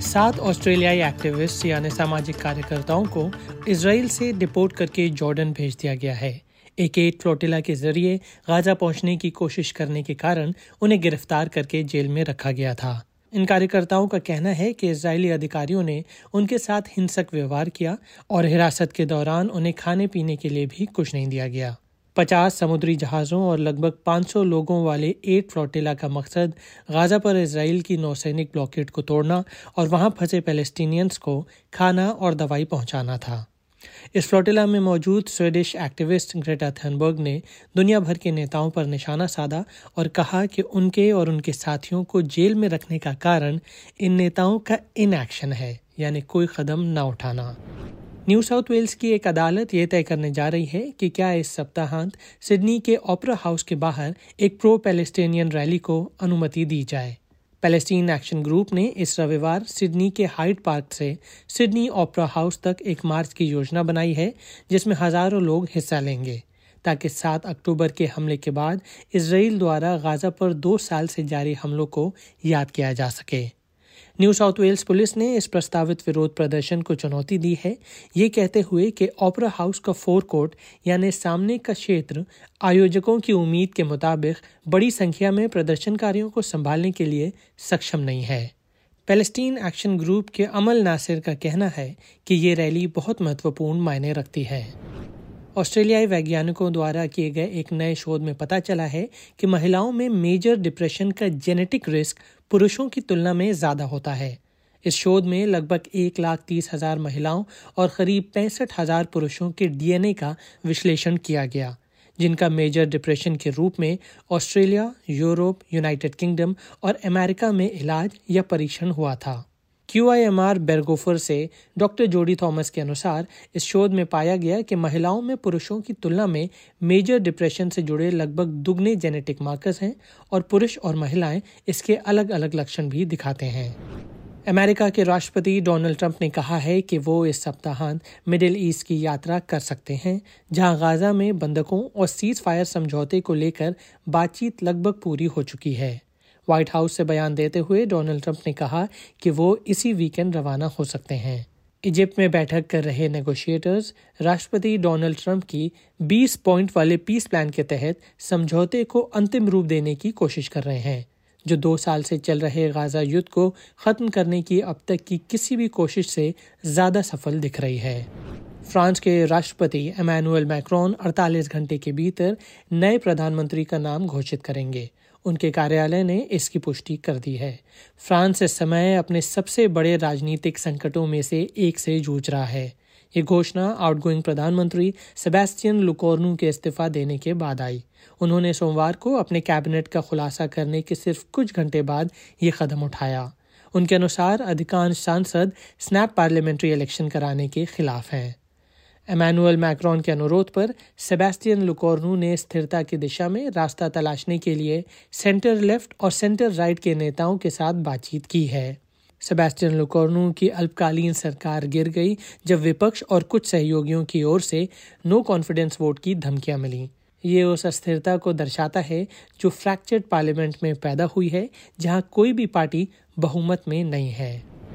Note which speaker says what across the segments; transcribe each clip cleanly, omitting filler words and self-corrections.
Speaker 1: 7 ऑस्ट्रेलियाई एक्टिविस्ट यानी सामाजिक कार्यकर्ताओं को इजराइल से डिपोर्ट करके जॉर्डन भेज दिया गया है। एक एड फ्लोटिला के जरिए गाजा पहुंचने की कोशिश करने के कारण उन्हें गिरफ्तार करके जेल में रखा गया था। इन कार्यकर्ताओं का कहना है कि इजरायली अधिकारियों ने उनके साथ हिंसक व्यवहार किया और हिरासत के दौरान उन्हें खाने पीने के लिए भी कुछ नहीं दिया गया। 50 समुद्री जहाज़ों और लगभग 500 लोगों वाले एड फ्लोटिला का मकसद गाजा पर इजराइल की नौसैनिक ब्लॉकेड को तोड़ना और वहां फंसे पैलेस्टीनियंस को खाना और दवाई पहुंचाना था। इस फ्लोटिला में मौजूद स्वीडिश एक्टिविस्ट ग्रेटा थनबर्ग ने दुनिया भर के नेताओं पर निशाना साधा और कहा कि उनके और उनके साथियों को जेल में रखने का कारण इन नेताओं का इनएक्शन है, यानी कोई कदम न उठाना। न्यू साउथ वेल्स की एक अदालत ये तय करने जा रही है कि क्या इस सप्ताहांत सिडनी के ओपेरा हाउस के बाहर एक प्रो पैलेस्टीनियन रैली को अनुमति दी जाए। पैलेस्टीन एक्शन ग्रुप ने इस रविवार सिडनी के हाइड पार्क से सिडनी ओपेरा हाउस तक एक मार्च की योजना बनाई है, जिसमें हजारों लोग हिस्सा लेंगे ताकि 7 अक्टूबर के हमले के बाद इजराइल द्वारा गाजा पर 2 साल से जारी हमलों को याद किया जा सके। न्यू साउथ वेल्स पुलिस ने इस प्रस्तावित विरोध प्रदर्शन को चुनौती दी है, ये कहते हुए कि ओपेरा हाउस का फोरकोर्ट यानी सामने का क्षेत्र आयोजकों की उम्मीद के मुताबिक बड़ी संख्या में प्रदर्शनकारियों को संभालने के लिए सक्षम नहीं है। पैलेस्टीन एक्शन ग्रुप के अमल नासिर का कहना है कि ये रैली बहुत महत्वपूर्ण मायने रखती है। ऑस्ट्रेलियाई वैज्ञानिकों द्वारा किए गए एक नए शोध में पता चला है कि महिलाओं में मेजर डिप्रेशन का जेनेटिक रिस्क पुरुषों की तुलना में ज़्यादा होता है। इस शोध में लगभग 1,30,000 महिलाओं और करीब 65,000 पुरुषों के डीएनए का विश्लेषण किया गया, जिनका मेजर डिप्रेशन के रूप में ऑस्ट्रेलिया, यूरोप, यूनाइटेड किंगडम और अमेरिका में इलाज या परीक्षण हुआ था। QIMR बेरगोफर से डॉक्टर जोडी थॉमस के अनुसार इस शोध में पाया गया कि महिलाओं में पुरुषों की तुलना में मेजर डिप्रेशन से जुड़े लगभग दुगने जेनेटिक मार्कर्स हैं और पुरुष और महिलाएं इसके अलग अलग लक्षण भी दिखाते हैं। अमेरिका के राष्ट्रपति डोनाल्ड ट्रंप ने कहा है कि वो इस सप्ताहांत मिडिल ईस्ट की यात्रा कर सकते हैं, जहां गाजा में बंधकों और सीज फायर समझौते को लेकर बातचीत लगभग पूरी हो चुकी है। व्हाइट हाउस से बयान देते हुए डोनाल्ड ट्रंप ने कहा कि वो इसी वीकेंड रवाना हो सकते हैं। इजिप्ट में बैठक कर रहे नेगोशिएटर्स राष्ट्रपति डोनाल्ड ट्रंप की 20 पॉइंट वाले पीस प्लान के तहत समझौते को अंतिम रूप देने की कोशिश कर रहे हैं, जो 2 साल से चल रहे गाजा युद्ध को खत्म करने की अब तक की किसी भी कोशिश से ज्यादा सफल दिख रही है। फ्रांस के राष्ट्रपति इमैनुअल मैक्रोन 48 घंटे के भीतर नए प्रधानमंत्री का नाम घोषित करेंगे। उनके कार्यालय ने इसकी पुष्टि कर दी है। फ्रांस इस समय अपने सबसे बड़े राजनीतिक संकटों में से एक से जूझ रहा है। ये घोषणा आउटगोइंग प्रधानमंत्री सेबेस्टियन लुकोर्नू के इस्तीफा देने के बाद आई। उन्होंने सोमवार को अपने कैबिनेट का खुलासा करने के सिर्फ कुछ घंटे बाद ये कदम उठाया। उनके अनुसार अधिकांश सांसद स्नैप पार्लियामेंट्री इलेक्शन कराने के खिलाफ हैं। इमैनुअल मैक्रोन के अनुरोध पर सेबेस्टियन लुकोर्नू ने स्थिरता की दिशा में रास्ता तलाशने के लिए सेंटर लेफ्ट और सेंटर राइट के नेताओं के साथ बातचीत की है। सेबेस्टियन लुकोर्नू की अल्पकालीन सरकार गिर गई जब विपक्ष और कुछ सहयोगियों की ओर से नो कॉन्फिडेंस वोट की धमकियां मिली। ये उस अस्थिरता को दर्शाता है जो फ्रैक्चर्ड पार्लियामेंट में पैदा हुई है, जहां कोई भी पार्टी बहुमत में नहीं है।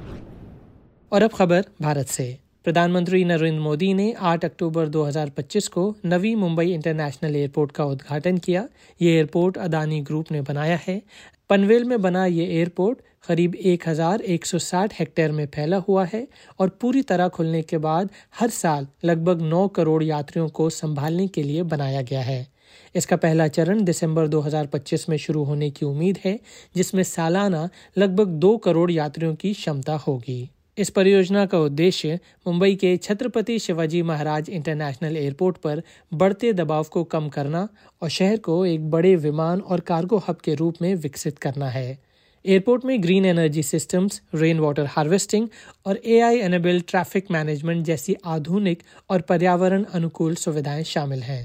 Speaker 1: और अब खबर भारत से। प्रधानमंत्री नरेंद्र मोदी ने 8 अक्टूबर 2025 को नवी मुंबई इंटरनेशनल एयरपोर्ट का उद्घाटन किया। ये एयरपोर्ट अदानी ग्रुप ने बनाया है। पनवेल में बना ये एयरपोर्ट करीब 1160 हेक्टेयर में फैला हुआ है और पूरी तरह खुलने के बाद हर साल लगभग 9 करोड़ यात्रियों को संभालने के लिए बनाया गया है। इसका पहला चरण दिसंबर 2025 में शुरू होने की उम्मीद है, जिसमें सालाना लगभग 2 करोड़ यात्रियों की क्षमता होगी। इस परियोजना का उद्देश्य मुंबई के छत्रपति शिवाजी महाराज इंटरनेशनल एयरपोर्ट पर बढ़ते दबाव को कम करना और शहर को एक बड़े विमान और कार्गो हब के रूप में विकसित करना है। एयरपोर्ट में green energy systems, rain water harvesting और AI एनेबल्ड ट्रैफिक मैनेजमेंट जैसी आधुनिक और पर्यावरण अनुकूल सुविधाएं शामिल हैं।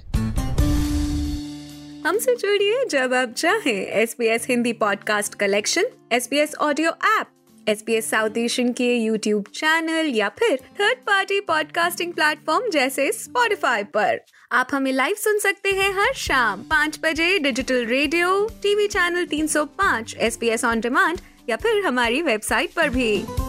Speaker 2: हमसे जुड़िए जब आप चाहें। SBS Hindi podcast collection, SBS audio app, SBS South Asian के YouTube चैनल या फिर थर्ड पार्टी पॉडकास्टिंग प्लेटफॉर्म जैसे Spotify पर। आप हमें लाइव सुन सकते हैं हर शाम 5 बजे digital radio, TV channel 305, SBS on demand या फिर हमारी वेबसाइट पर भी।